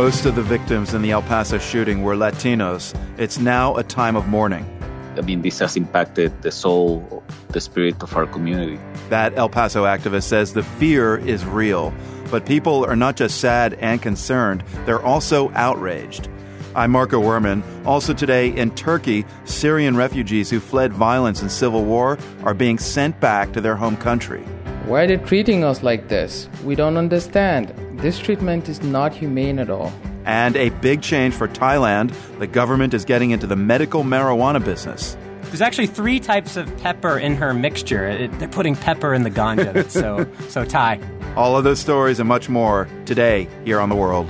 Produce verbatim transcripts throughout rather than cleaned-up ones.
most of the victims in the El Paso shooting were Latinos, it's now a time of mourning. I mean, this has impacted the soul, the spirit of our community. That El Paso activist says the fear is real, but people are not just sad and concerned, they're also outraged. I'm Marco Werman. Also today in Turkey, Syrian refugees who fled violence and civil war are being sent back to their home country. Why are they treating us like this? We don't understand. This treatment is not humane at all. And a big change for Thailand. The government is getting into the medical marijuana business. There's actually three types of pepper in her mixture. It, they're putting pepper in the ganja. That's so, so Thai. All of those stories and much more today here on The World.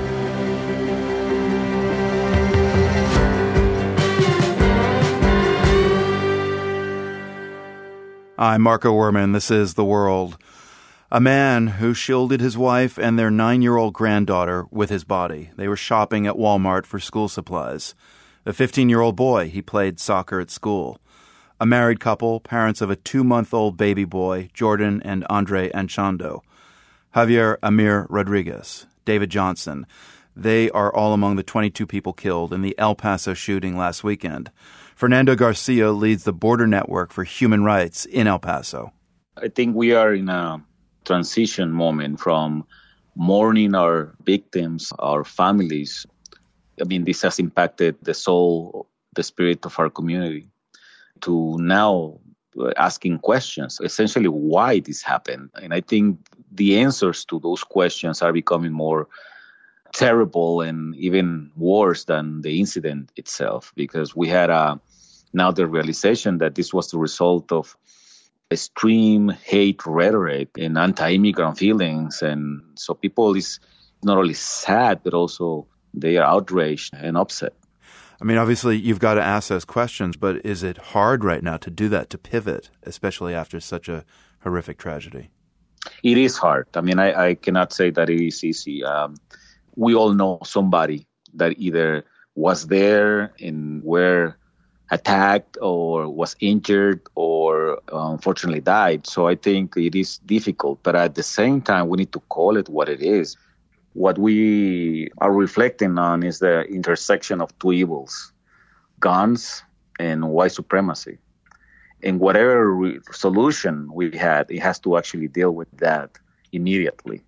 I'm Marco Werman. This is The World. A man who shielded his wife and their nine-year-old granddaughter with his body. They were shopping at Walmart for school supplies. A fifteen-year-old boy, he played soccer at school. A married couple, parents of a two-month-old baby boy, Jordan and Andre Anchondo. Javier Amir Rodriguez, David Johnson. They are all among the twenty-two people killed in the El Paso shooting last weekend. Fernando Garcia leads the Border Network for Human Rights in El Paso. I think we are in a transition moment from mourning our victims, our families. I mean, this has impacted the soul, the spirit of our community, to now asking questions, essentially why this happened. And I think the answers to those questions are becoming more terrible and even worse than the incident itself, because we had a, now the realization that this was the result of extreme hate rhetoric and anti-immigrant feelings. And so people is not only sad, but also they are outraged and upset. I mean, obviously, you've got to ask those questions, but is it hard right now to do that, to pivot, especially after such a horrific tragedy? It is hard. I mean, I, I cannot say that it is easy. Um, we all know somebody that either was there and were attacked or was injured or uh, unfortunately died. So I think it is difficult. But at the same time, we need to call it what it is. What we are reflecting on is the intersection of two evils, guns and white supremacy. And whatever re- solution we had, it has to actually deal with that immediately.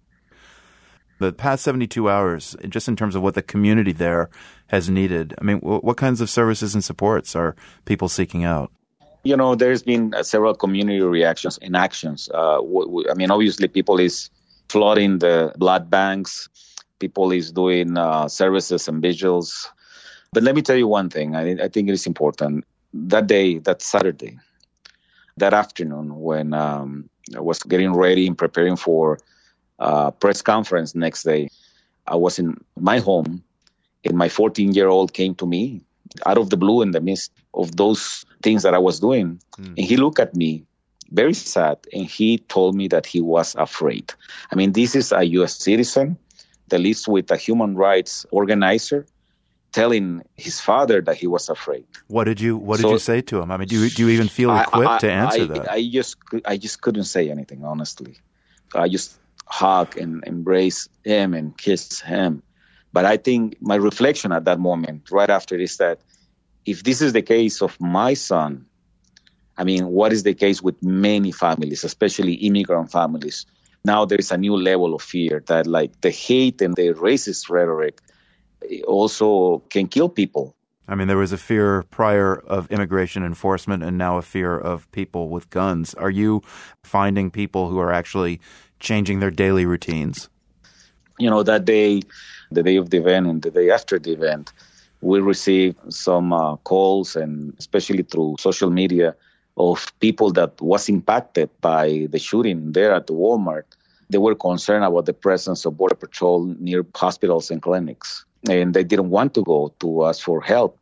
The past seventy-two hours, just in terms of what the community there has needed, I mean, what kinds of services and supports are people seeking out? You know, there's been uh, several community reactions and actions. Uh, w- w- I mean, obviously, people is flooding the blood banks. People is doing uh, services and vigils. But let me tell you one thing. I, I think it is important. That day, that Saturday, that afternoon, when um, I was getting ready and preparing for a press conference next day, I was in my home, and my fourteen-year-old came to me out of the blue in the midst of those things that I was doing. Mm. And he looked at me very sad, and he told me that he was afraid. I mean, this is a U S citizen that lives with a human rights organizer telling his father that he was afraid. What did you What did so, you say to him? I mean, do you, do you even feel equipped I, I, to answer I, that? I just I just couldn't say anything, honestly. I just hug and embrace him and kiss him. But I think my reflection at that moment, right after, is that if this is the case of my son, I mean, what is the case with many families, especially immigrant families? Now there's a new level of fear that, like, the hate and the racist rhetoric also can kill people. I mean, there was a fear prior of immigration enforcement and now a fear of people with guns. Are you finding people who are actually changing their daily routines? You know, that day, the day of the event and the day after the event, we received some uh, calls, and especially through social media, of people that was impacted by the shooting there at the Walmart. They were concerned about the presence of Border Patrol near hospitals and clinics, and they didn't want to go to us for help.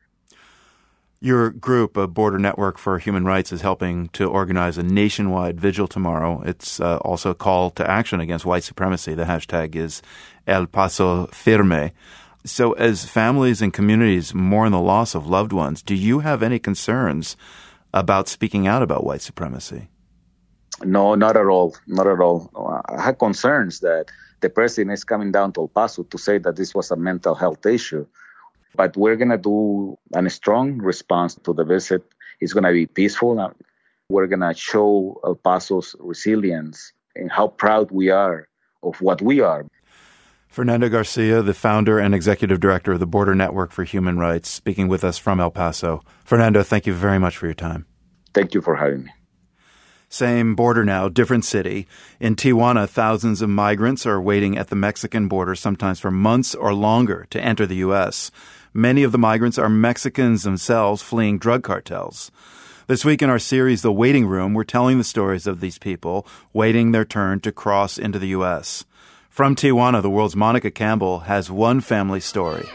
Your group, a Border Network for Human Rights, is helping to organize a nationwide vigil tomorrow. It's uh, also a call to action against white supremacy. The hashtag is El Paso Firme. So as families and communities mourn the loss of loved ones, do you have any concerns about speaking out about white supremacy? No, not at all. Not at all. I had concerns that the president is coming down to El Paso to say that this was a mental health issue. But we're going to do a strong response to the visit. It's going to be peaceful. We're going to show El Paso's resilience and how proud we are of what we are. Fernando Garcia, the founder and executive director of the Border Network for Human Rights, speaking with us from El Paso. Fernando, thank you very much for your time. Thank you for having me. Same border now, different city. In Tijuana, thousands of migrants are waiting at the Mexican border, sometimes for months or longer, to enter the U S. Many of the migrants are Mexicans themselves fleeing drug cartels. This week in our series, The Waiting Room, we're telling the stories of these people waiting their turn to cross into the U S. From Tijuana, the world's Monica Campbell has one family story.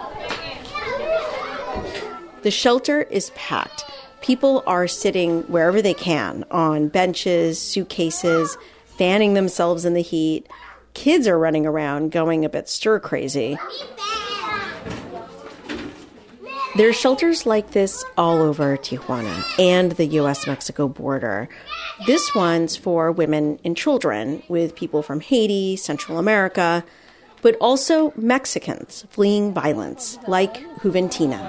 The shelter is packed. People are sitting wherever they can, on benches, suitcases, fanning themselves in the heat. Kids are running around, going a bit stir-crazy. There are shelters like this all over Tijuana and the U S Mexico border. This one's for women and children, with people from Haiti, Central America, but also Mexicans fleeing violence, like Juventina.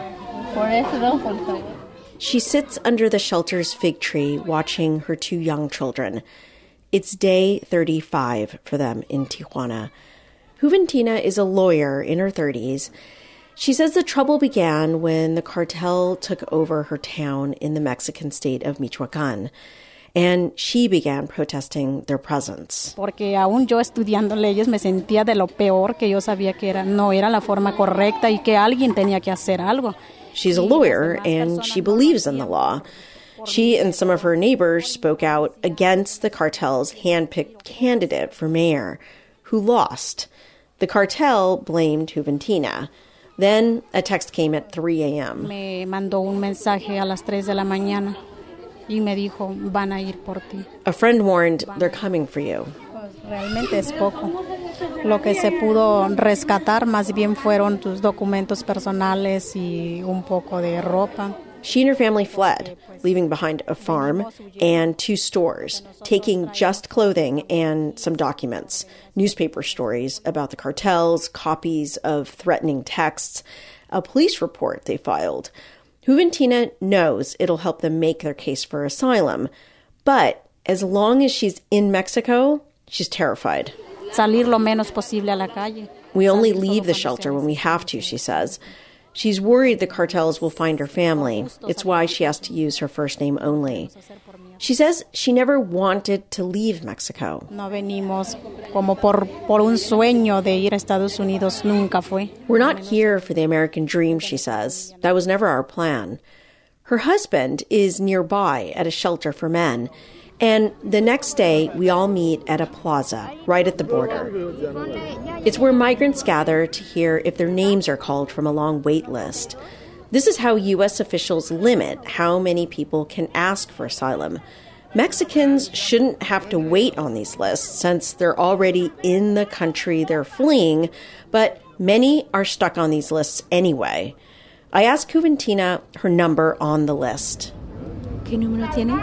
She sits under the shelter's fig tree watching her two young children. It's day thirty-five for them in Tijuana. Juventina is a lawyer in her thirties. She says the trouble began when the cartel took over her town in the Mexican state of Michoacán, and she began protesting their presence. Porque aún yo estudiando leyes me sentía de lo peor que yo sabía que era, no era la forma correcta y que alguien tenía que hacer algo. She's a lawyer, and she believes in the law. She and some of her neighbors spoke out against the cartel's hand-picked candidate for mayor, who lost. The cartel blamed Juventina. Then a text came at three a.m. Me mandó un mensaje a las tres de la mañana y me dijo, van a ir por ti. A friend warned, they're coming for you. Realmente es poco. Lo que se pudo rescatar más bien fueron tus documentos personales y un poco de ropa. She and her family fled, leaving behind a farm and two stores, taking just clothing and some documents, newspaper stories about the cartels, copies of threatening texts, a police report they filed. Juventina knows it'll help them make their case for asylum, but as long as she's in Mexico, she's terrified. Salir lo menos posible a la calle. We only leave the shelter when we have to, she says. She's worried the cartels will find her family. It's why she has to use her first name only. She says she never wanted to leave Mexico. No venimos como por, por un sueño de ir a Estados Unidos, nunca fue. We're not here for the American dream, she says. That was never our plan. Her husband is nearby at a shelter for men. And the next day, we all meet at a plaza right at the border. It's where migrants gather to hear if their names are called from a long wait list. This is how U S officials limit how many people can ask for asylum. Mexicans shouldn't have to wait on these lists since they're already in the country they're fleeing, but many are stuck on these lists anyway. I asked Juventina her number on the list. ¿Qué número tiene?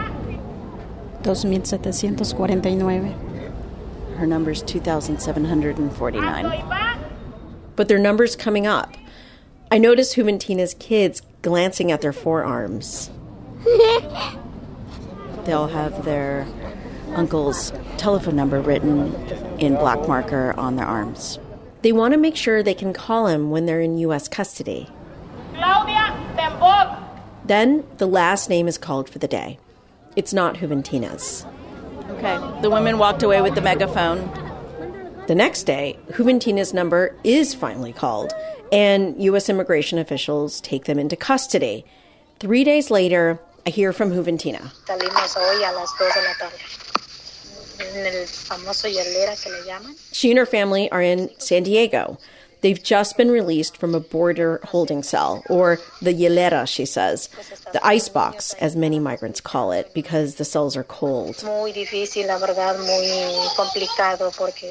dos mil setecientos cuarenta y nueve. Her number's two thousand seven hundred forty-nine. But their number's coming up. I noticed Juventina's kids glancing at their forearms. They'll have their uncle's telephone number written in black marker on their arms. They want to make sure they can call him when they're in U S custody. Claudia Tembok. Then the last name is called for the day. It's not Juventina's. Okay, the women walked away with the megaphone. The next day, Juventina's number is finally called, and U S immigration officials take them into custody. Three days later, I hear from Juventina. She and her family are in San Diego. They've just been released from a border holding cell, or the hielera, she says, the icebox, as many migrants call it, because the cells are cold.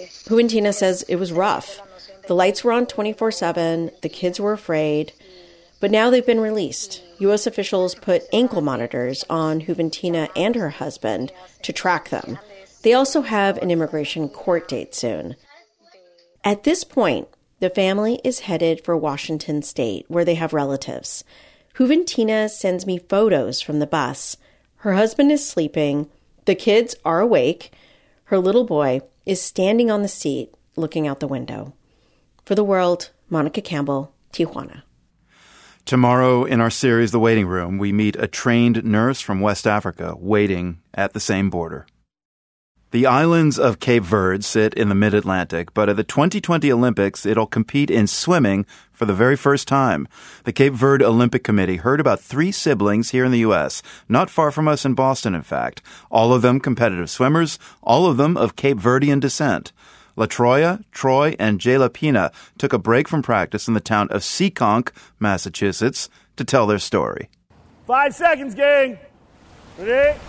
Juventina says it was rough. The lights were on twenty-four seven, the kids were afraid, But now they've been released. U S officials put ankle monitors on Juventina and her husband to track them. They also have an immigration court date soon. At this point, the family is headed for Washington State, where they have relatives. Juventina sends me photos from the bus. Her husband is sleeping. The kids are awake. Her little boy is standing on the seat, looking out the window. For The World, Monica Campbell, Tijuana. Tomorrow in our series, The Waiting Room, we meet a trained nurse from West Africa waiting at the same border. The islands of Cape Verde sit in the mid-Atlantic, but at the twenty twenty Olympics, it'll compete in swimming for the very first time. The Cape Verde Olympic Committee heard about three siblings here in the U S, not far from us in Boston, in fact. All of them competitive swimmers, all of them of Cape Verdean descent. LaTroya, Troy, and Jayla Pina took a break from practice in the town of Seekonk, Massachusetts, to tell their story. Five seconds, gang. Ready?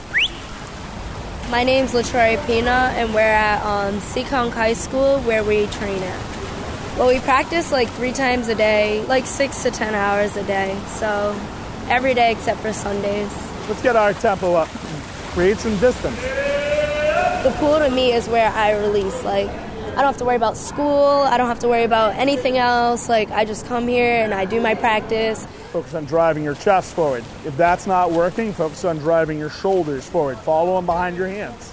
My name's LaTroya Pina, and we're at um, Seekonk High School, where we train at. Well, we practice like three times a day, like six to ten hours a day. So every day except for Sundays. Let's get our tempo up. Create some distance. The pool to me is where I release. Like, I don't have to worry about school. I don't have to worry about anything else. Like, I just come here and I do my practice. Focus on driving your chest forward. If that's not working, focus on driving your shoulders forward. Follow them behind your hands.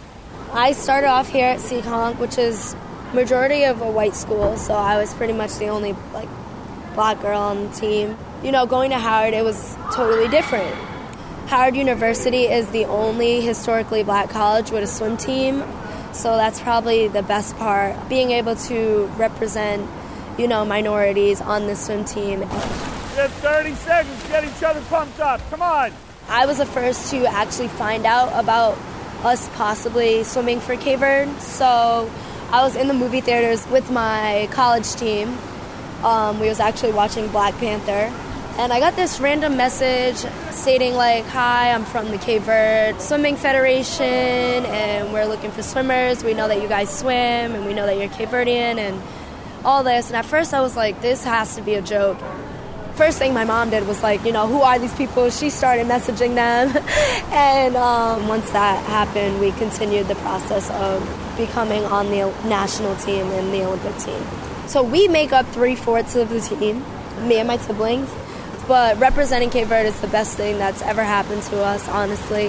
I started off here at Seekonk, which is majority of a white school, so I was pretty much the only like black girl on the team. You know, going to Howard, it was totally different. Howard University is the only historically black college with a swim team, so that's probably the best part, being able to represent, you know, minorities on the swim team. You have thirty seconds to get each other pumped up. Come on. I was the first to actually find out about us possibly swimming for Cape Verde, so I was in the movie theaters with my college team. Um, we was actually watching Black Panther, and I got this random message stating like, "Hi, I'm from the Cape Verde Swimming Federation, and we're looking for swimmers. We know that you guys swim, and we know that you're Cape Verdean, and all this." And at first I was like, this has to be a joke. First thing my mom did was like, you know, who are these people? She started messaging them. And um, once that happened, we continued the process of becoming on the national team and the Olympic team. So we make up three-fourths of the team, me and my siblings. But representing Cape Verde is the best thing that's ever happened to us, honestly.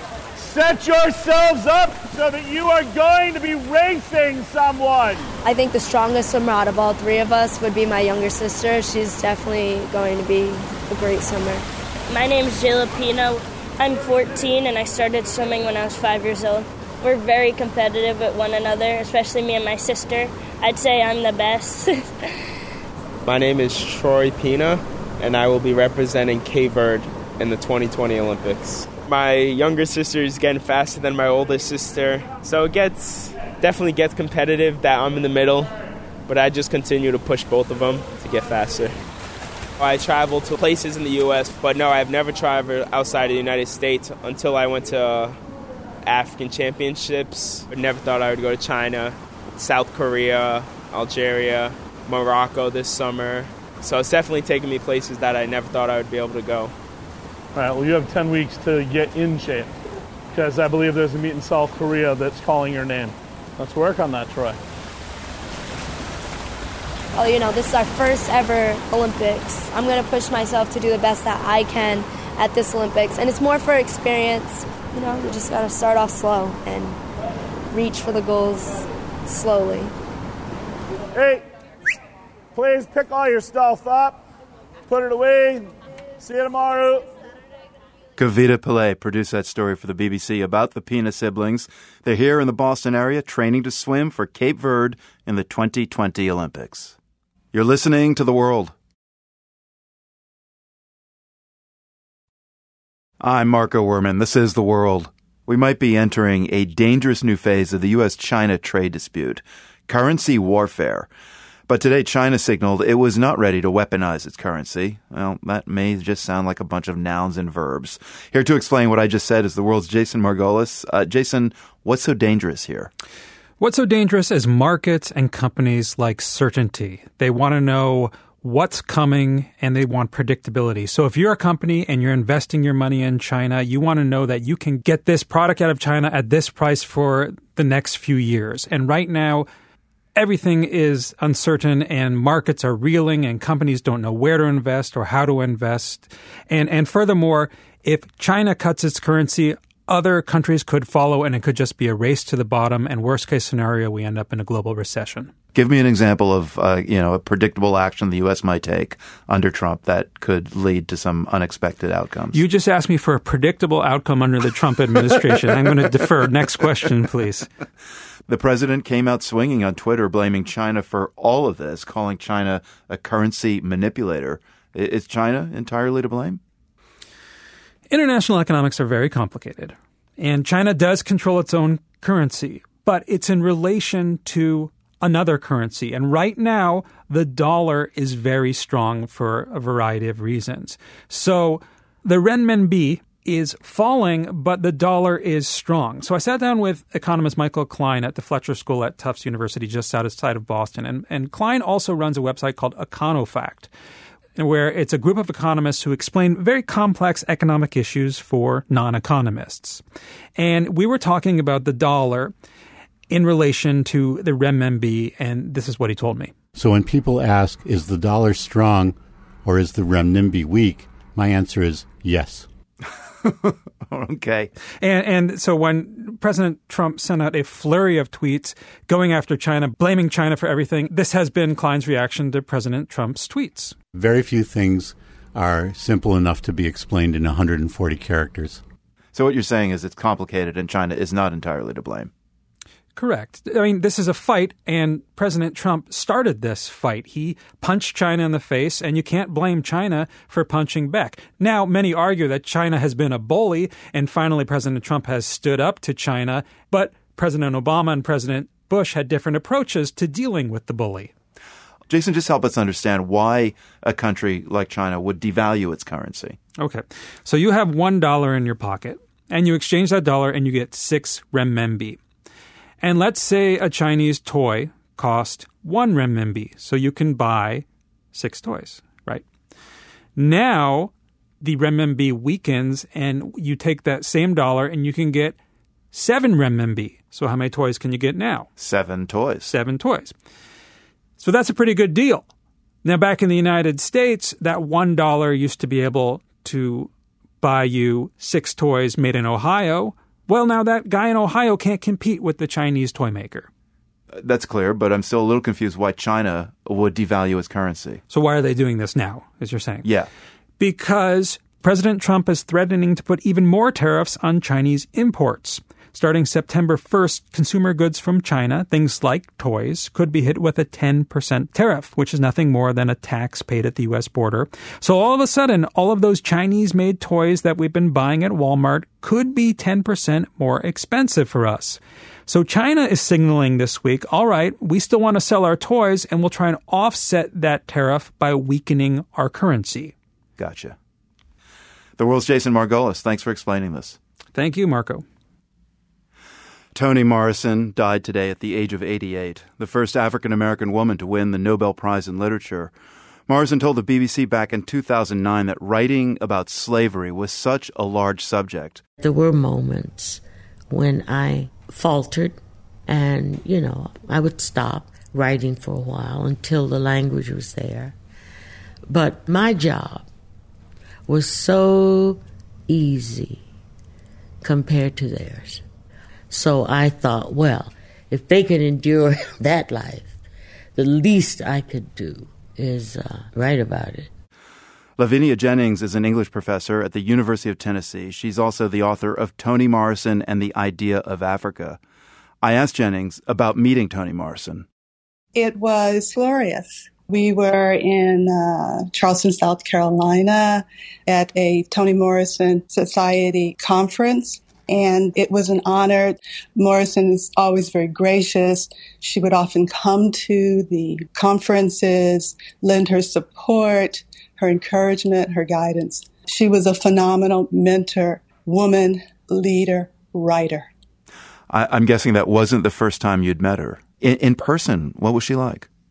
Set yourselves up so that you are going to be racing someone. I think the strongest swimmer out of all three of us would be my younger sister. She's definitely going to be a great swimmer. My name is Jayla Pina. I'm fourteen, and I started swimming when I was five years old. We're very competitive with one another, especially me and my sister. I'd say I'm the best. My name is Troy Pina, and I will be representing Cape Verde in the twenty twenty Olympics. My younger sister is getting faster than my older sister, so it gets definitely gets competitive that I'm in the middle, but I just continue to push both of them to get faster. I travel to places in the U S, but no, I've never traveled outside of the United States until I went to African Championships. I never thought I would go to China, South Korea, Algeria, Morocco this summer. So it's definitely taken me places that I never thought I would be able to go. All right, well, you have ten weeks to get in shape, because I believe there's a meet in South Korea that's calling your name. Let's work on that, Troy. Oh, you know, this is our first ever Olympics. I'm going to push myself to do the best that I can at this Olympics, and it's more for experience. You know, you just got to start off slow and reach for the goals slowly. Hey, please pick all your stuff up, put it away. See you tomorrow. Kavita Pillay produced that story for the B B C about the Pina siblings. They're here in the Boston area training to swim for Cape Verde in the twenty twenty Olympics. You're listening to The World. I'm Marco Werman. This is The World. We might be entering a dangerous new phase of the U S China trade dispute, currency warfare. But today, China signaled it was not ready to weaponize its currency. Well, that may just sound like a bunch of nouns and verbs. Here to explain what I just said is the world's Jason Margolis. Uh, Jason, what's so dangerous here? What's so dangerous is markets and companies like certainty. They want to know what's coming, and they want predictability. So if you're a company and you're investing your money in China, you want to know that you can get this product out of China at this price for the next few years. And right now, everything is uncertain and markets are reeling and companies don't know where to invest or how to invest. And and furthermore, if China cuts its currency, other countries could follow and it could just be a race to the bottom. And worst case scenario, we end up in a global recession. Give me an example of, uh, you know, a predictable action the U S might take under Trump that could lead to some unexpected outcomes. You just asked me for a predictable outcome under the Trump administration. I'm going to defer. Next question, please. The president came out swinging on Twitter, blaming China for all of this, calling China a currency manipulator. Is China entirely to blame? International economics are very complicated, and China does control its own currency, but it's in relation to another currency. And right now, the dollar is very strong for a variety of reasons. So the renminbi is falling, but the dollar is strong. So I sat down with economist Michael Klein at the Fletcher School at Tufts University just outside of Boston. And, and Klein also runs a website called EconoFact, where it's a group of economists who explain very complex economic issues for non-economists. And we were talking about the dollar in relation to the renminbi, and this is what he told me. So when people ask, is the dollar strong or is the renminbi weak, my answer is yes. Okay. And and so when President Trump sent out a flurry of tweets going after China, blaming China for everything, this has been Klein's reaction to President Trump's tweets. Very few things are simple enough to be explained in one hundred forty characters. So what you're saying is it's complicated and China is not entirely to blame. Correct. I mean, this is a fight, and President Trump started this fight. He punched China in the face, and you can't blame China for punching back. Now, many argue that China has been a bully, and finally President Trump has stood up to China, but President Obama and President Bush had different approaches to dealing with the bully. Jason, just help us understand why a country like China would devalue its currency. Okay. So you have one dollar in your pocket, and you exchange that dollar, and you get six renminbi. And let's say a Chinese toy cost one renminbi, so you can buy six toys, right? Now, the renminbi weakens, and you take that same dollar, and you can get seven renminbi. So how many toys can you get now? Seven toys. Seven toys. So that's a pretty good deal. Now, back in the United States, that one dollar used to be able to buy you six toys made in Ohio. Well, now that guy in Ohio can't compete with the Chinese toy maker. That's clear, but I'm still a little confused why China would devalue its currency. So why are they doing this now, as you're saying? Yeah. Because President Trump is threatening to put even more tariffs on Chinese imports. Starting September first, consumer goods from China, things like toys, could be hit with a ten percent tariff, which is nothing more than a tax paid at the U S border. So all of a sudden, all of those Chinese-made toys that we've been buying at Walmart could be ten percent more expensive for us. So China is signaling this week, all right, we still want to sell our toys, and we'll try and offset that tariff by weakening our currency. Gotcha. The World's Jason Margolis. Thanks for explaining this. Thank you, Marco. Toni Morrison died today at the age of eighty-eight, the first African-American woman to win the Nobel Prize in Literature. Morrison told the B B C back in two thousand nine that writing about slavery was such a large subject. There were moments when I faltered and, you know, I would stop writing for a while until the language was there. But my job was so easy compared to theirs. So I thought, well, if they could endure that life, the least I could do is uh, write about it. Lavinia Jennings is an English professor at the University of Tennessee. She's also the author of Toni Morrison and the Idea of Africa. I asked Jennings about meeting Toni Morrison. It was glorious. We were in uh, Charleston, South Carolina at a Toni Morrison Society conference. And it was an honor. Morrison is always very gracious. She would often come to the conferences, lend her support, her encouragement, her guidance. She was a phenomenal mentor, woman, leader, writer. I, I'm guessing that wasn't the first time you'd met her. In, in person, what was she like?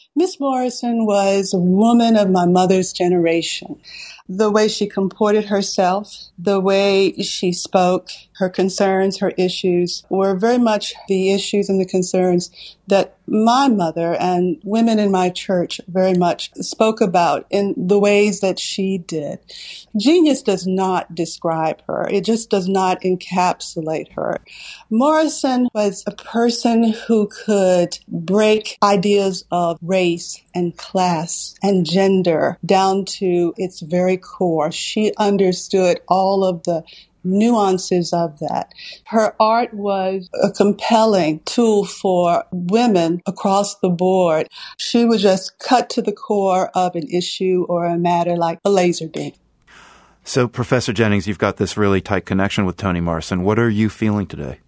Miss Morrison was a woman of my mother's generation. The way she comported herself, the way she spoke, her concerns, her issues were very much the issues and the concerns that my mother and women in my church very much spoke about in the ways that she did. Genius does not describe her. It just does not encapsulate her. Morrison was a person who could break ideas of race and class and gender down to its very core. She understood all of the nuances of that. Her art was a compelling tool for women across the board. She would just cut to the core of an issue or a matter like a laser beam. So, Professor Jennings, you've got this really tight connection with Toni Morrison. What are you feeling today?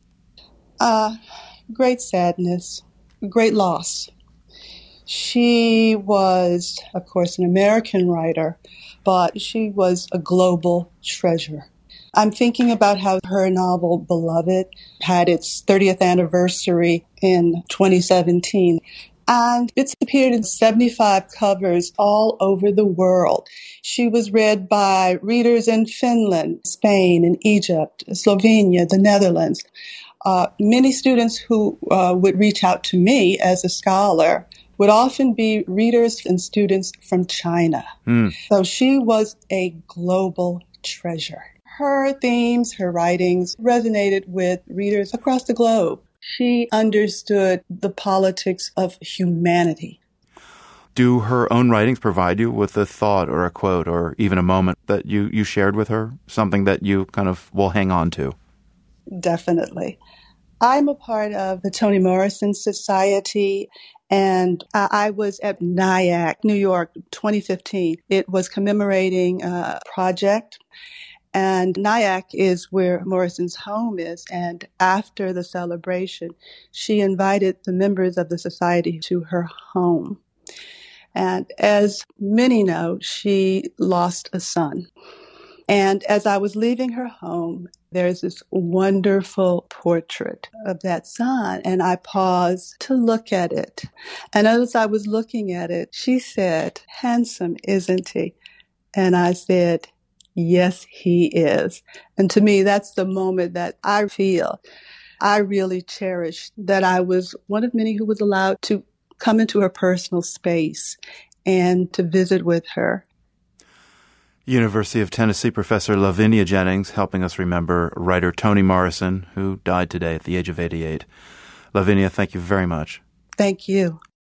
Uh, great sadness, great loss. She was, of course, an American writer, but she was a global treasure. I'm thinking about how her novel, Beloved, had its thirtieth anniversary in twenty seventeen. And it's appeared in seventy-five covers all over the world. She was read by readers in Finland, Spain, and Egypt, Slovenia, the Netherlands. Uh, many students who uh, would reach out to me as a scholar would often be readers and students from China. Mm. So she was a global treasure. Her themes, her writings resonated with readers across the globe. She understood the politics of humanity. Do her own writings provide you with a thought or a quote or even a moment that you, you shared with her, something that you kind of will hang on to? Definitely. I'm a part of the Toni Morrison Society, and I was at NIAC, New York, twenty fifteen. It was commemorating a project. And NIAC is where Morrison's home is. And after the celebration, she invited the members of the society to her home. And as many know, she lost a son. And as I was leaving her home, there's this wonderful portrait of that son. And I paused to look at it. And as I was looking at it, she said, "Handsome, isn't he?" And I said, "Yes, he is." And to me, that's the moment that I feel I really cherished, that I was one of many who was allowed to come into her personal space and to visit with her. University of Tennessee professor Lavinia Jennings helping us remember writer Toni Morrison, who died today at the age of eighty-eight. Lavinia, thank you very much. Thank you.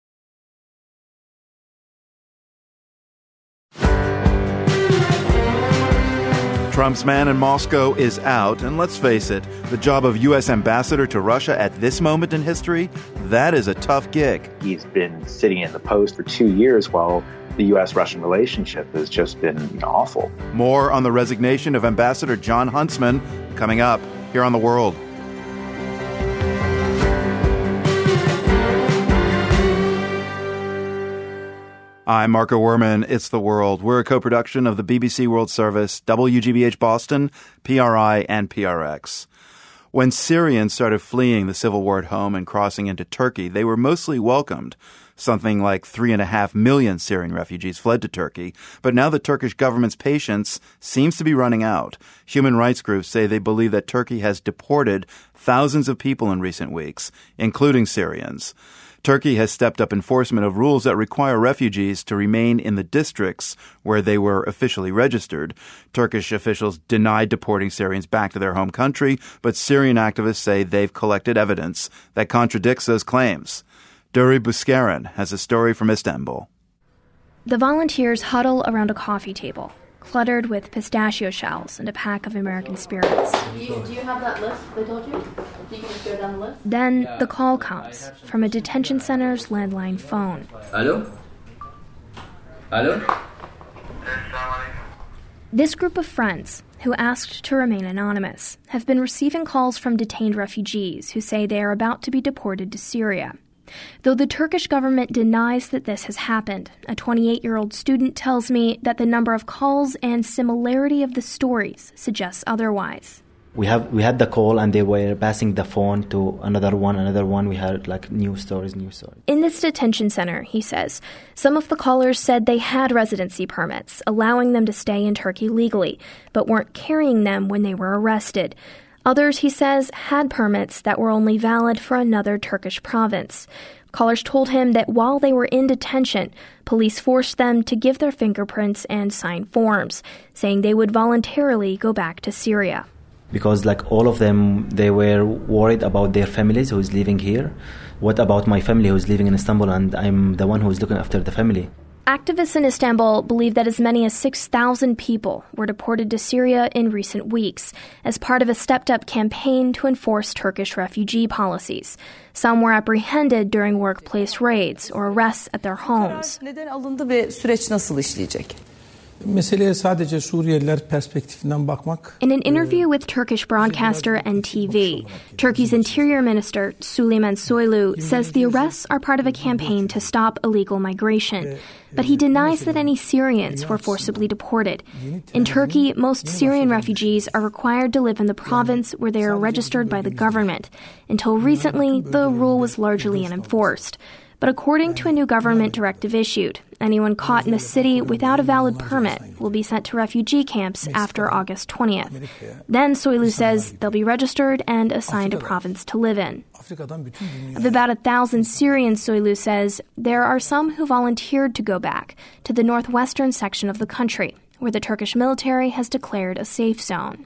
Trump's man in Moscow is out, and let's face it, the job of U S ambassador to Russia at this moment in history, that is a tough gig. He's been sitting in the post for two years while the U S Russian relationship has just been you know, awful. More on the resignation of Ambassador Jon Huntsman coming up here on The World. I'm Marco Werman. It's The World. We're a co-production of the B B C World Service, W G B H Boston, P R I, and P R X. When Syrians started fleeing the civil war at home and crossing into Turkey, they were mostly welcomed. Something like three and a half million Syrian refugees fled to Turkey. But now the Turkish government's patience seems to be running out. Human rights groups say they believe that Turkey has deported thousands of people in recent weeks, including Syrians. Turkey has stepped up enforcement of rules that require refugees to remain in the districts where they were officially registered. Turkish officials denied deporting Syrians back to their home country, but Syrian activists say they've collected evidence that contradicts those claims. Duri Buskaran has a story from Istanbul. The volunteers huddle around a coffee table, cluttered with pistachio shells and a pack of American spirits. Do you, do you have that list they told you? You can just go down the list? Then the call comes from a detention center's landline phone. Hello? Hello? This group of friends, who asked to remain anonymous, have been receiving calls from detained refugees who say they are about to be deported to Syria. Though the Turkish government denies that this has happened, a twenty-eight-year-old student tells me that the number of calls and similarity of the stories suggests otherwise. We have we had the call and they were passing the phone to another one, another one. We had like news stories, news stories. In this detention center, he says, some of the callers said they had residency permits, allowing them to stay in Turkey legally, but weren't carrying them when they were arrested. Others, he says, had permits that were only valid for another Turkish province. Callers told him that while they were in detention, police forced them to give their fingerprints and sign forms, saying they would voluntarily go back to Syria. Because like all of them, they were worried about their families who is living here. What about my family who is living in Istanbul and I'm the one who is looking after the family? Activists in Istanbul believe that as many as six thousand people were deported to Syria in recent weeks as part of a stepped-up campaign to enforce Turkish refugee policies. Some were apprehended during workplace raids or arrests at their homes. Neden alındı ve süreç nasıl işleyecek? Meseleye sadece Suriyeliler perspektifinden bakmak. In an interview with Turkish broadcaster N T V, Turkey's Interior Minister Süleyman Soylu says the arrests are part of a campaign to stop illegal migration, but he denies that any Syrians were forcibly deported. In Turkey, most Syrian refugees are required to live in the province where they are registered by the government. Until recently, the rule was largely unenforced. But according to a new government directive issued, anyone caught in the city without a valid permit will be sent to refugee camps after August twentieth. Then, Soylu says, they'll be registered and assigned a province to live in. Of about a thousand Syrians, Soylu says, there are some who volunteered to go back to the northwestern section of the country, where the Turkish military has declared a safe zone.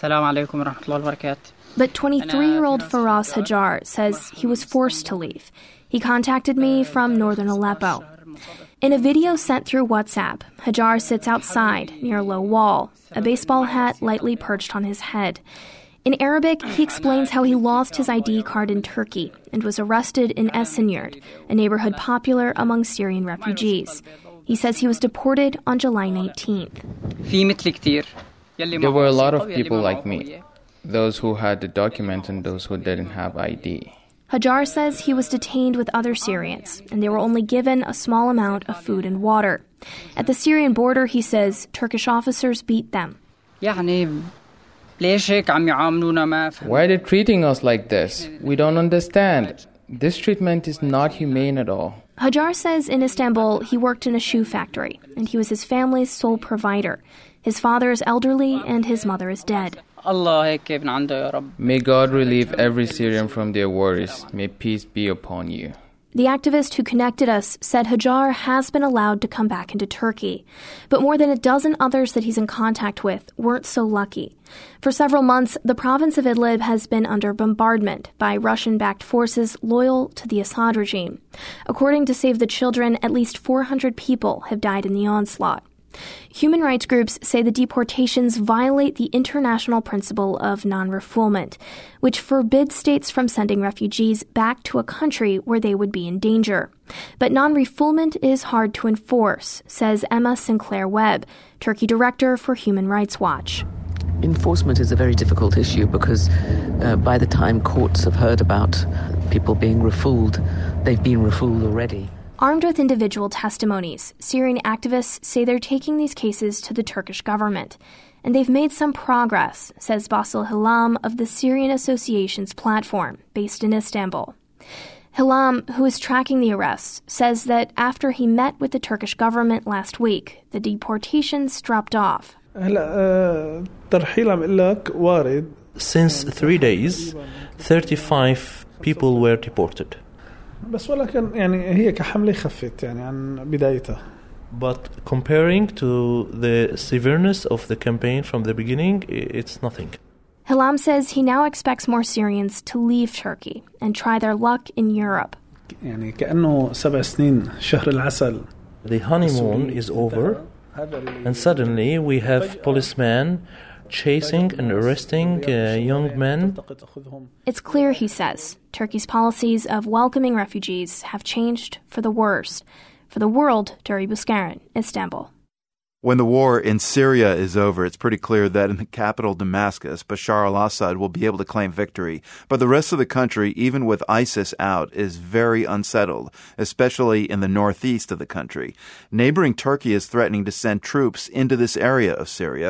But twenty-three-year-old Faraz Hajar says he was forced to leave. He contacted me from northern Aleppo. In a video sent through WhatsApp, Hajar sits outside near a low wall, a baseball hat lightly perched on his head. In Arabic, he explains how he lost his I D card in Turkey and was arrested in Esenyurt, a neighborhood popular among Syrian refugees. He says he was deported on July nineteenth. There were a lot of people like me, those who had the document and those who didn't have I D. Hajar says he was detained with other Syrians, and they were only given a small amount of food and water. At the Syrian border, he says, Turkish officers beat them. Why are they treating us like this? We don't understand. This treatment is not humane at all. Hajar says in Istanbul he worked in a shoe factory, and he was his family's sole provider. His father is elderly, and his mother is dead. May God relieve every Syrian from their worries. May peace be upon you. The activist who connected us said Hajar has been allowed to come back into Turkey, but more than a dozen others that he's in contact with weren't so lucky. For several months, the province of Idlib has been under bombardment by Russian-backed forces loyal to the Assad regime. According to Save the Children, at least four hundred people have died in the onslaught. Human rights groups say the deportations violate the international principle of non-refoulement, which forbids states from sending refugees back to a country where they would be in danger. But non-refoulement is hard to enforce, says Emma Sinclair Webb, Turkey director for Human Rights Watch. Enforcement is a very difficult issue because uh, by the time courts have heard about people being refooled, they've been refooled already. Armed with individual testimonies, Syrian activists say they're taking these cases to the Turkish government. And they've made some progress, says Basil Hillam of the Syrian Association's platform, based in Istanbul. Hillam, who is tracking the arrests, says that after he met with the Turkish government last week, the deportations dropped off. Since three days, thirty-five people were deported. بس ولكن يعني هي كحملة خفت يعني عن بدايتها. But comparing to the severeness of the campaign from the beginning, it's nothing. Hillam says he now expects more Syrians to leave Turkey and try their luck in Europe. يعني كأنه سبع سنين شهر العسل. The honeymoon is over, and suddenly we have policemen chasing and arresting uh, young men. It's clear, he says, Turkey's policies of welcoming refugees have changed for the worst. For the World, Duri Buskarin, Istanbul. When the war in Syria is over, it's pretty clear that in the capital, Damascus, Bashar al-Assad will be able to claim victory. But the rest of the country, even with ISIS out, is very unsettled, especially in the northeast of the country. Neighboring Turkey is threatening to send troops into this area of Syria.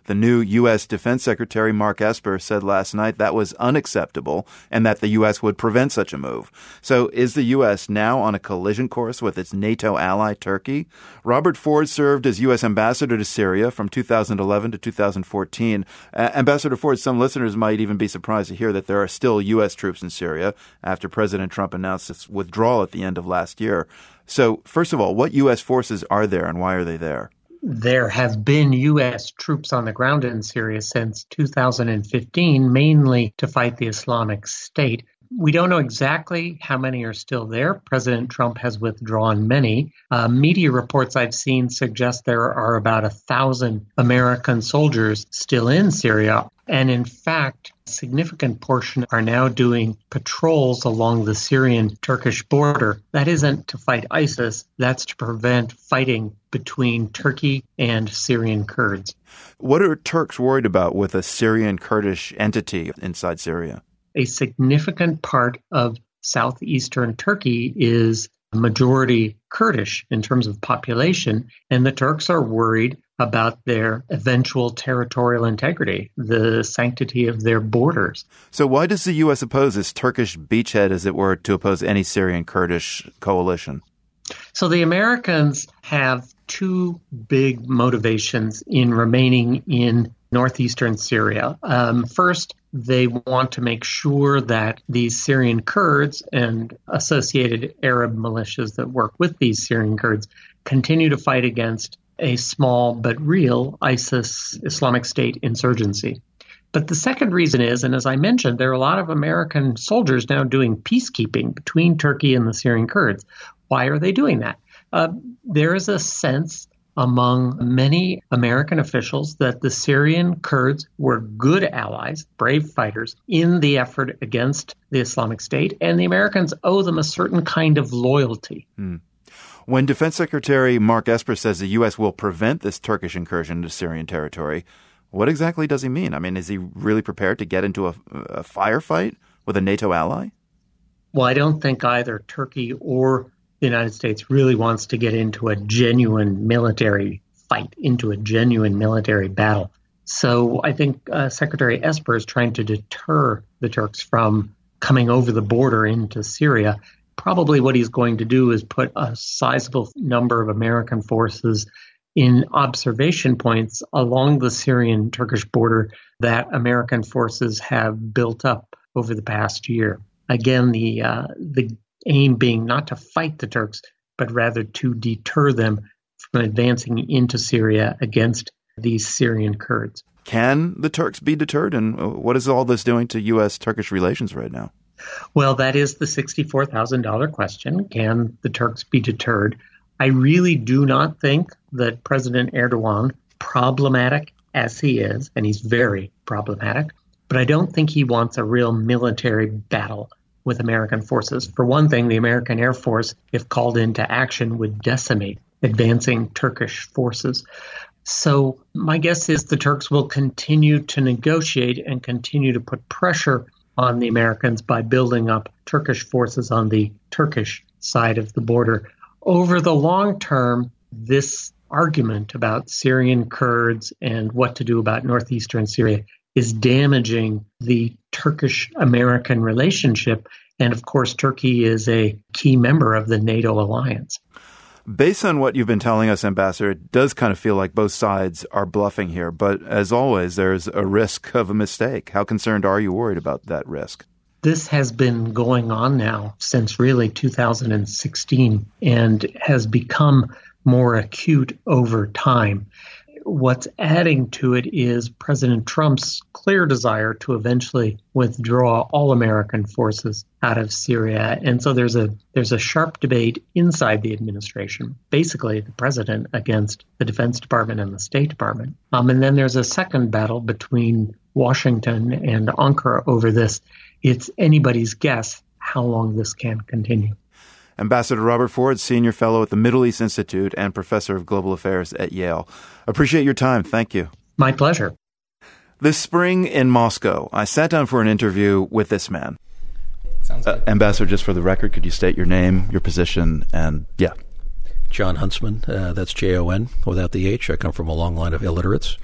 The new U S. Defense Secretary Mark Esper said last night that was unacceptable and that the U S would prevent such a move. So is the U S now on a collision course with its NATO ally, Turkey? Robert Ford served as U S ambassador to Syria from two thousand eleven to two thousand fourteen. Uh, Ambassador Ford, some listeners might even be surprised to hear that there are still U S troops in Syria after President Trump announced its withdrawal at the end of last year. So, first of all, what U S forces are there and why are they there? There have been U S troops on the ground in Syria since two thousand fifteen, mainly to fight the Islamic State. We don't know exactly how many are still there. President Trump has withdrawn many. Uh, media reports I've seen suggest there are about a thousand American soldiers still in Syria. And in fact, a significant portion are now doing patrols along the Syrian-Turkish border. That isn't to fight ISIS. That's to prevent fighting between Turkey and Syrian Kurds. What are Turks worried about with a Syrian-Kurdish entity inside Syria? A significant part of southeastern Turkey is majority Kurdish in terms of population, and the Turks are worried about their eventual territorial integrity, the sanctity of their borders. So why does the U S oppose this Turkish beachhead, as it were, to oppose any Syrian-Kurdish coalition? So the Americans have two big motivations in remaining in northeastern Syria. Um, first, they want to make sure that these Syrian Kurds and associated Arab militias that work with these Syrian Kurds continue to fight against a small but real ISIS Islamic State insurgency. But the second reason is, and as I mentioned, there are a lot of American soldiers now doing peacekeeping between Turkey and the Syrian Kurds. Why are they doing that? Uh, there is a sense among many American officials that the Syrian Kurds were good allies, brave fighters, in the effort against the Islamic State, and the Americans owe them a certain kind of loyalty. Hmm. When Defense Secretary Mark Esper says the U S will prevent this Turkish incursion into Syrian territory, what exactly does he mean? I mean, is he really prepared to get into a, a firefight with a NATO ally? Well, I don't think either Turkey or the United States really wants to get into a genuine military fight, into a genuine military battle. So I think uh, Secretary Esper is trying to deter the Turks from coming over the border into Syria. Probably what he's going to do is put a sizable number of American forces in observation points along the Syrian-Turkish border that American forces have built up over the past year. Again, the uh, the aim being not to fight the Turks, but rather to deter them from advancing into Syria against these Syrian Kurds. Can the Turks be deterred? And what is all this doing to U S-Turkish relations right now? Well, that is the sixty-four thousand dollars question. Can the Turks be deterred? I really do not think that President Erdogan, problematic as he is, and he's very problematic, but I don't think he wants a real military battle with American forces. For one thing, the American Air Force, if called into action, would decimate advancing Turkish forces. So my guess is the Turks will continue to negotiate and continue to put pressure on the Americans by building up Turkish forces on the Turkish side of the border. Over the long term, this argument about Syrian Kurds and what to do about northeastern Syria is damaging the Turkish-American relationship. And of course, Turkey is a key member of the NATO alliance. Based on what you've been telling us, Ambassador, it does kind of feel like both sides are bluffing here. But as always, there's a risk of a mistake. How concerned are you, worried about that risk? This has been going on now since really two thousand sixteen and has become more acute over time. What's adding to it is President Trump's clear desire to eventually withdraw all American forces out of Syria. And so there's a there's a sharp debate inside the administration, basically the president against the Defense Department and the State Department. Um, and then there's a second battle between Washington and Ankara over this. It's anybody's guess how long this can continue. Ambassador Robert Ford, Senior Fellow at the Middle East Institute and Professor of Global Affairs at Yale. Appreciate your time. Thank you. My pleasure. This spring in Moscow, I sat down for an interview with this man. Sounds good. Uh, Ambassador, just for the record, could you state your name, your position, and yeah. Jon Huntsman, uh, that's J O N without the H. I come from a long line of illiterates.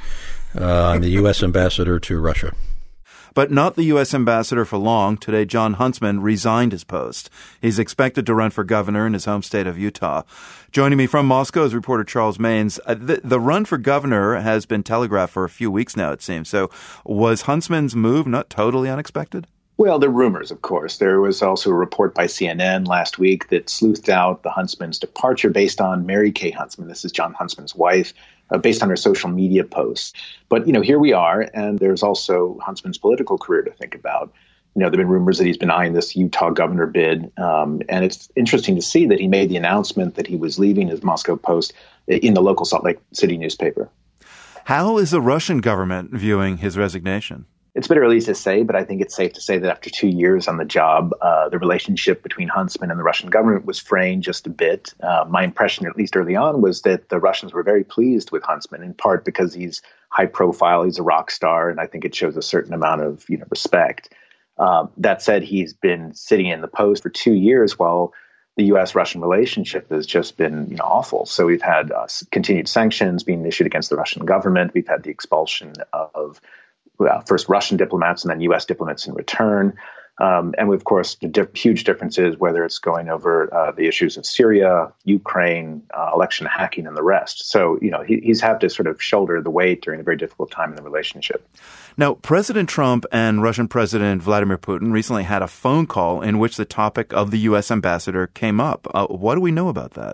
Uh, I'm the U S ambassador to Russia. But not the U S ambassador for long. Today, Jon Huntsman resigned his post. He's expected to run for governor in his home state of Utah. Joining me from Moscow is reporter Charles Maynes. Uh, the, the run for governor has been telegraphed for a few weeks now, it seems. So was Huntsman's move not totally unexpected? Well, there are rumors, of course. There was also a report by C N N last week that sleuthed out the Huntsman's departure based on Mary Kay Huntsman. This is Jon Huntsman's wife, uh, based on her social media posts. But, you know, here we are, and there's also Huntsman's political career to think about. You know, there have been rumors that he's been eyeing this Utah governor bid. Um, and it's interesting to see that he made the announcement that he was leaving his Moscow post in the local Salt Lake City newspaper. How is the Russian government viewing his resignation? It's a bit early to say, but I think it's safe to say that after two years on the job, uh, the relationship between Huntsman and the Russian government was fraying just a bit. Uh, my impression, at least early on, was that the Russians were very pleased with Huntsman, in part because he's high profile, he's a rock star, and I think it shows a certain amount of you know respect. Uh, that said, he's been sitting in the post for two years while the U S Russian relationship has just been you know, awful. So we've had uh, continued sanctions being issued against the Russian government. We've had the expulsion of Well, first Russian diplomats and then U S diplomats in return. Um, and, of course, the di- huge differences, whether it's going over uh, the issues of Syria, Ukraine, uh, election hacking, and the rest. So, you know, he, he's had to sort of shoulder the weight during a very difficult time in the relationship. Now, President Trump and Russian President Vladimir Putin recently had a phone call in which the topic of the U S ambassador came up. Uh, what do we know about that?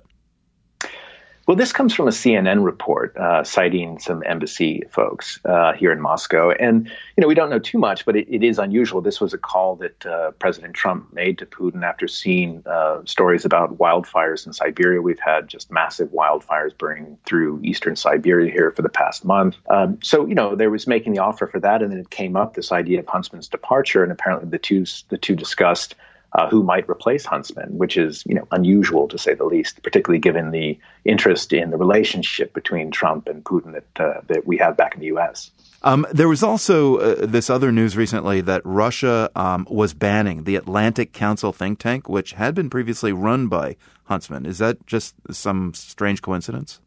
Well, this comes from a C N N report uh, citing some embassy folks uh, here in Moscow. And, you know, we don't know too much, but it, it is unusual. This was a call that uh, President Trump made to Putin after seeing uh, stories about wildfires in Siberia. We've had just massive wildfires burning through eastern Siberia here for the past month. Um, so, you know, there was making the offer for that. And then it came up, this idea of Huntsman's departure. And apparently the two, the two discussed Uh, who might replace Huntsman, which is, you know, unusual to say the least, particularly given the interest in the relationship between Trump and Putin that uh, that we have back in the U S. Um, there was also uh, this other news recently that Russia um, was banning the Atlantic Council think tank, which had been previously run by Huntsman. Is that just some strange coincidence?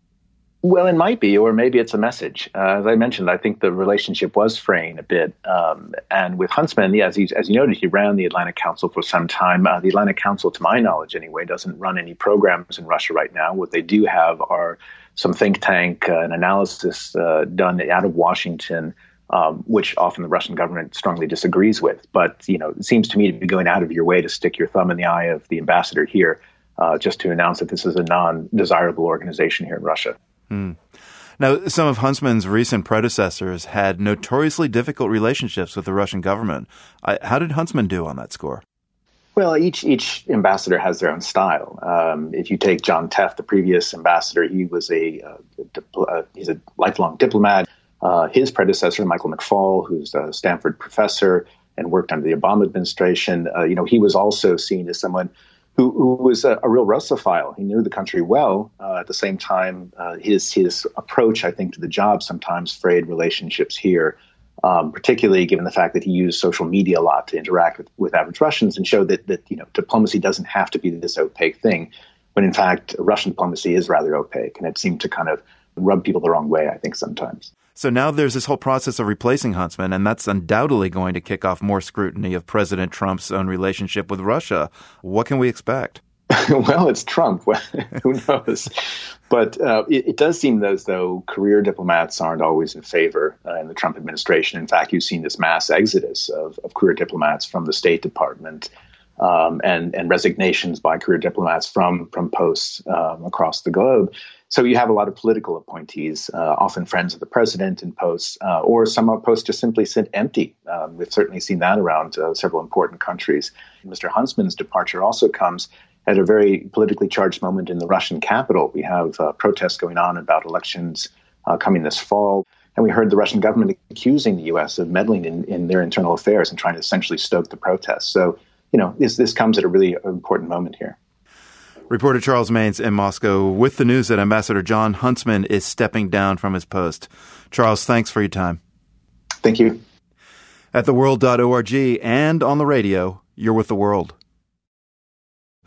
Well, it might be, or maybe it's a message. Uh, as I mentioned, I think the relationship was fraying a bit. Um, and with Huntsman, yeah, as, he, as you noted, he ran the Atlantic Council for some time. Uh, the Atlantic Council, to my knowledge anyway, doesn't run any programs in Russia right now. What they do have are some think tank uh, and analysis uh, done out of Washington, um, which often the Russian government strongly disagrees with. But, you know, it seems to me to be going out of your way to stick your thumb in the eye of the ambassador here uh, just to announce that this is a non-desirable organization here in Russia. Hmm. Now, some of Huntsman's recent predecessors had notoriously difficult relationships with the Russian government. I, how did Huntsman do on that score? Well, each each ambassador has their own style. Um, if you take John Teff, the previous ambassador, he was a, uh, dipl- uh, he's a lifelong diplomat. Uh, his predecessor, Michael McFaul, who's a Stanford professor and worked under the Obama administration, uh, you know, he was also seen as someone Who, who was a, a real Russophile. He knew the country well. Uh, at the same time, uh, his his approach, I think, to the job sometimes frayed relationships here, um, particularly given the fact that he used social media a lot to interact with, with average Russians and showed that, that you know diplomacy doesn't have to be this opaque thing, when in fact Russian diplomacy is rather opaque, and it seemed to kind of rub people the wrong way, I think, sometimes. So now there's this whole process of replacing Huntsman, and that's undoubtedly going to kick off more scrutiny of President Trump's own relationship with Russia. What can we expect? Well, it's Trump. Who knows? But uh, it, it does seem as though career diplomats aren't always in favor uh, in the Trump administration. In fact, you've seen this mass exodus of, of career diplomats from the State Department um, and, and resignations by career diplomats from, from posts um, across the globe. So you have a lot of political appointees, uh, often friends of the president in posts, uh, or some posts just simply sit empty. Um, we've certainly seen that around uh, several important countries. Mister Huntsman's departure also comes at a very politically charged moment in the Russian capital. We have uh, protests going on about elections uh, coming this fall. And we heard the Russian government accusing the U S of meddling in, in their internal affairs and trying to essentially stoke the protests. So, you know, this, this comes at a really important moment here. Reporter Charles Maynes in Moscow with the news that Ambassador Jon Huntsman is stepping down from his post. Charles, thanks for your time. Thank you. At the world dot org and on the radio, you're with The World.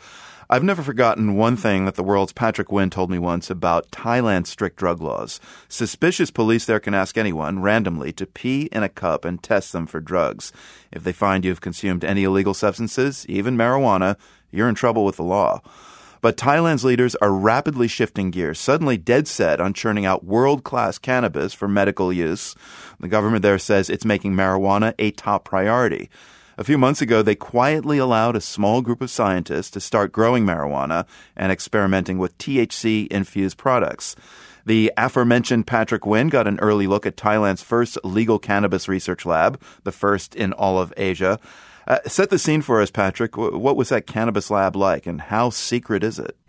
I've never forgotten one thing that the world's Patrick Wynn told me once about Thailand's strict drug laws. Suspicious police there can ask anyone, randomly, to pee in a cup and test them for drugs. If they find you've consumed any illegal substances, even marijuana, you're in trouble with the law. But Thailand's leaders are rapidly shifting gears, suddenly dead set on churning out world-class cannabis for medical use. The government there says it's making marijuana a top priority. A few months ago, they quietly allowed a small group of scientists to start growing marijuana and experimenting with T H C-infused products. The aforementioned Patrick Wynn got an early look at Thailand's first legal cannabis research lab, the first in all of Asia. Uh, set the scene for us, Patrick. What was that cannabis lab like, and how secret is it?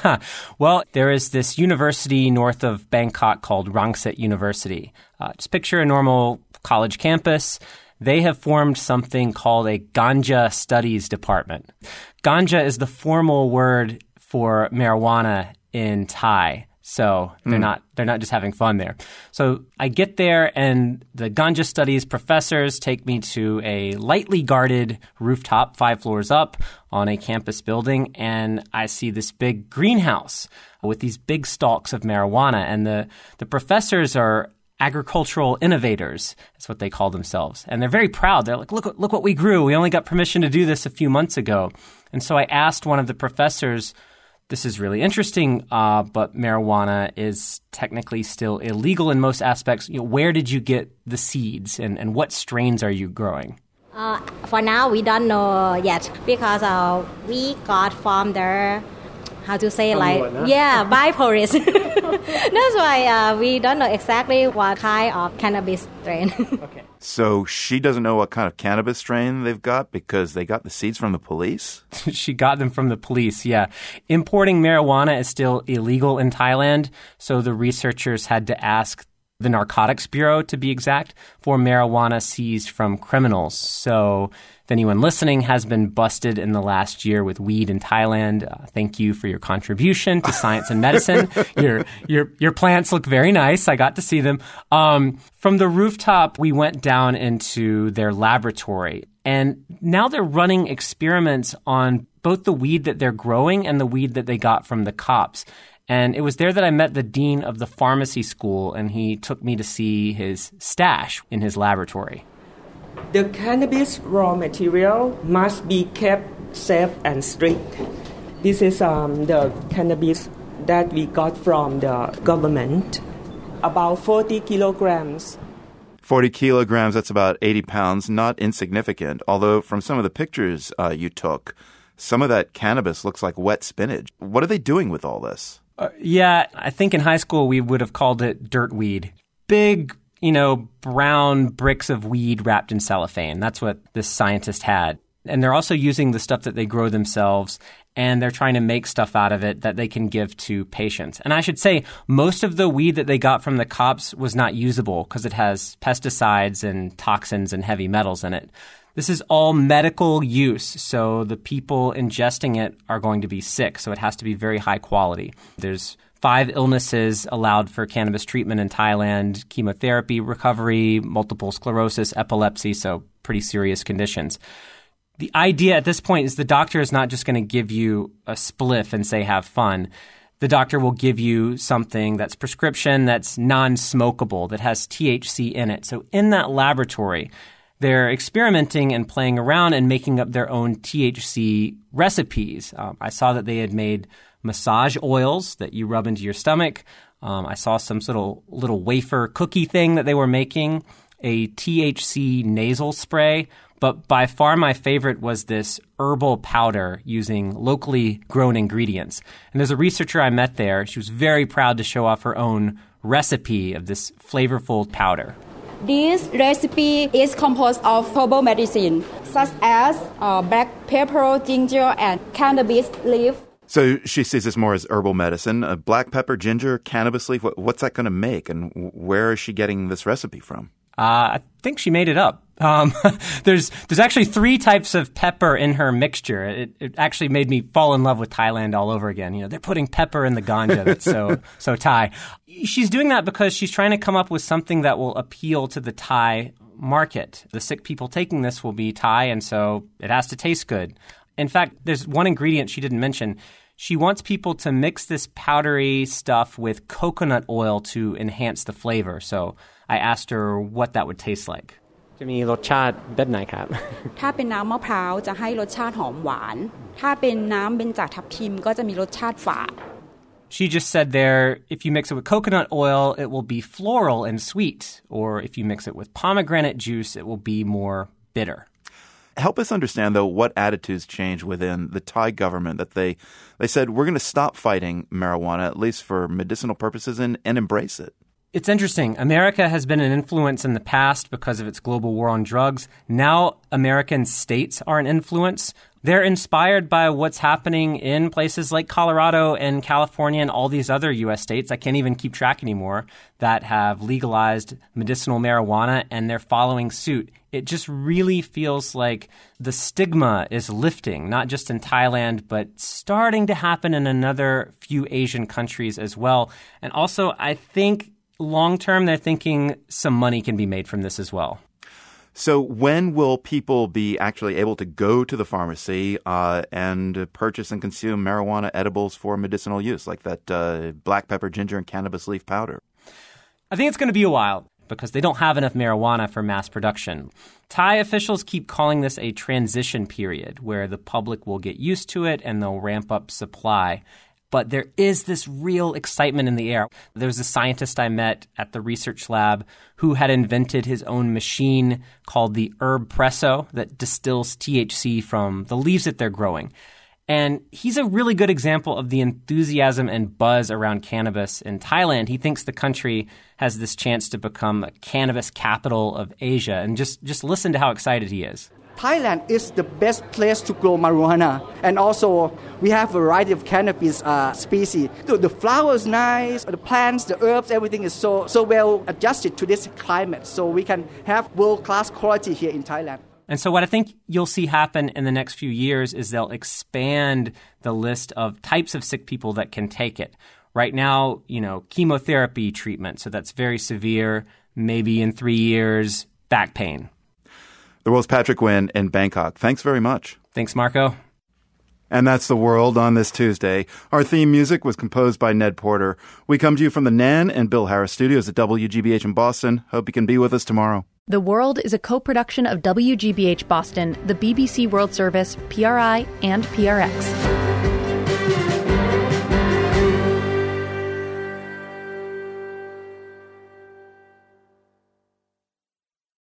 Well, there is this university north of Bangkok called Rangsit University. Uh, just picture a normal college campus. They have formed something called a Ganja Studies Department. Ganja is the formal word for marijuana in Thai. So they're mm. not they're not just having fun there. So I get there, and the Ganja Studies professors take me to a lightly guarded rooftop, five floors up, on a campus building, and I see this big greenhouse with these big stalks of marijuana. And the, the professors are agricultural innovators. That's what they call themselves. And they're very proud. They're like, look, look what we grew. We only got permission to do this a few months ago. And so I asked one of the professors, this is really interesting, uh, but marijuana is technically still illegal in most aspects. You know, where did you get the seeds, and, and what strains are you growing? Uh, for now, we don't know yet because uh, we got from the, how to say, like, yeah, by police. That's why uh, we don't know exactly what kind of cannabis strain. Okay. So she doesn't know what kind of cannabis strain they've got because they got the seeds from the police? She got them from the police, yeah. Importing marijuana is still illegal in Thailand, so the researchers had to ask the Narcotics Bureau, to be exact, for marijuana seized from criminals. So if anyone listening has been busted in the last year with weed in Thailand, uh, thank you for your contribution to science and medicine. Your your your plants look very nice. I got to see them. Um, from the rooftop, we went down into their laboratory. And now they're running experiments on both the weed that they're growing and the weed that they got from the cops. And it was there that I met the dean of the pharmacy school, and he took me to see his stash in his laboratory. The cannabis raw material must be kept safe and strict. This is um, the cannabis that we got from the government, about forty kilograms. forty kilograms, that's about eighty pounds, not insignificant. Although from some of the pictures uh, you took, some of that cannabis looks like wet spinach. What are they doing with all this? Uh, yeah, I think in high school we would have called it dirt weed. Big, you know, brown bricks of weed wrapped in cellophane. That's what this scientist had. And they're also using the stuff that they grow themselves, and they're trying to make stuff out of it that they can give to patients. And I should say, most of the weed that they got from the cops was not usable because it has pesticides and toxins and heavy metals in it. This is all medical use, so the people ingesting it are going to be sick, so it has to be very high quality. There's five illnesses allowed for cannabis treatment in Thailand: chemotherapy, recovery, multiple sclerosis, epilepsy, so pretty serious conditions. The idea at this point is the doctor is not just going to give you a spliff and say, have fun. The doctor will give you something that's prescription, that's non-smokable, that has T H C in it. So in that laboratory, they're experimenting and playing around and making up their own T H C recipes. Um, I saw that they had made massage oils that you rub into your stomach. Um, I saw some sort of little wafer cookie thing that they were making, a T H C nasal spray. But by far my favorite was this herbal powder using locally grown ingredients. And there's a researcher I met there. She was very proud to show off her own recipe of this flavorful powder. This recipe is composed of herbal medicine, such as uh, black pepper, ginger, and cannabis leaf. So she sees this more as herbal medicine. Uh, black pepper, ginger, cannabis leaf, what, what's that going to make? And where is she getting this recipe from? Uh, I think she made it up. Um, there's there's actually three types of pepper in her mixture. It, it actually made me fall in love with Thailand all over again. You know, they're putting pepper in the ganja. That's so so Thai. She's doing that because she's trying to come up with something that will appeal to the Thai market. The sick people taking this will be Thai, and so it has to taste good. In fact, there's one ingredient she didn't mention. She wants people to mix this powdery stuff with coconut oil to enhance the flavor. So I asked her what that would taste like. จะมีรสชาติแบบไหนครับถ้าเป็นน้ำมะพร้าวจะให้รสชาติหอมหวาน ถ้าเป็นน้ำเบญจทับทิมก็จะมีรสชาติฝาด She just said there, if you mix it with coconut oil, it will be floral and sweet. Or if you mix it with pomegranate juice, it will be more bitter. Help us understand, though, what attitudes changed within the Thai government that they, they said, we're going to stop fighting marijuana, at least for medicinal purposes, and, and embrace it. It's interesting. America has been an influence in the past because of its global war on drugs. Now American states are an influence. They're inspired by what's happening in places like Colorado and California and all these other U S states, I can't even keep track anymore, that have legalized medicinal marijuana, and they're following suit. It just really feels like the stigma is lifting, not just in Thailand, but starting to happen in another few Asian countries as well. And also, I think long-term, they're thinking some money can be made from this as well. So when will people be actually able to go to the pharmacy uh, and purchase and consume marijuana edibles for medicinal use, like that uh, black pepper, ginger, and cannabis leaf powder? I think it's going to be a while because they don't have enough marijuana for mass production. Thai officials keep calling this a transition period where the public will get used to it and they'll ramp up supply. But there is this real excitement in the air. There's a scientist I met at the research lab who had invented his own machine called the Herb Presso that distills T H C from the leaves that they're growing. And he's a really good example of the enthusiasm and buzz around cannabis in Thailand. He thinks the country has this chance to become a cannabis capital of Asia. And just, just listen to how excited he is. Thailand is the best place to grow marijuana. And also, we have a variety of cannabis uh, species. The, the flower is nice, the plants, the herbs, everything is so, so well adjusted to this climate. So we can have world-class quality here in Thailand. And so what I think you'll see happen in the next few years is they'll expand the list of types of sick people that can take it. Right now, you know, chemotherapy treatment, so that's very severe, maybe in three years, back pain. The World's Patrick Nguyen in Bangkok. Thanks very much. Thanks, Marco. And that's The World on this Tuesday. Our theme music was composed by Ned Porter. We come to you from the Nan and Bill Harris studios at W G B H in Boston. Hope you can be with us tomorrow. The World is a co-production of W G B H Boston, the B B C World Service, P R I, and P R X.